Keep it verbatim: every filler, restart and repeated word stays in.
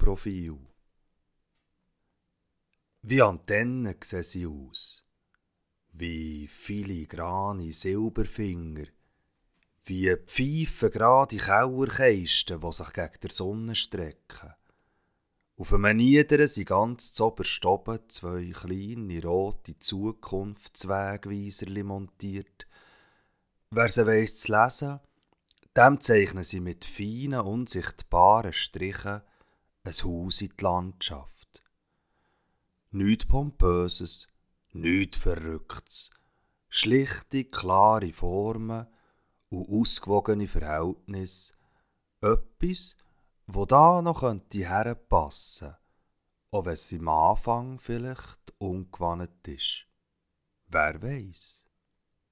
Vogelprofil. Wie Antennen sehen sie aus, wie filigrane Silberfinger, wie pfeifengerade Kauerkästen, die sich gegen die Sonne strecken. Auf einem Niederen sind ganz zoberst oben zwei kleine rote Zukunftswegweiserli montiert. Wer sie weiss zu lesen, dem zeichnen sie mit feinen, unsichtbaren Strichen ein Haus in die Landschaft. Nichts Pompöses, nichts Verrücktes, schlichte, klare Formen und ausgewogene Verhältnisse, etwas, wo da noch könnte herpassen, auch wenn es am Anfang vielleicht ungewohnt ist. Wer weiss?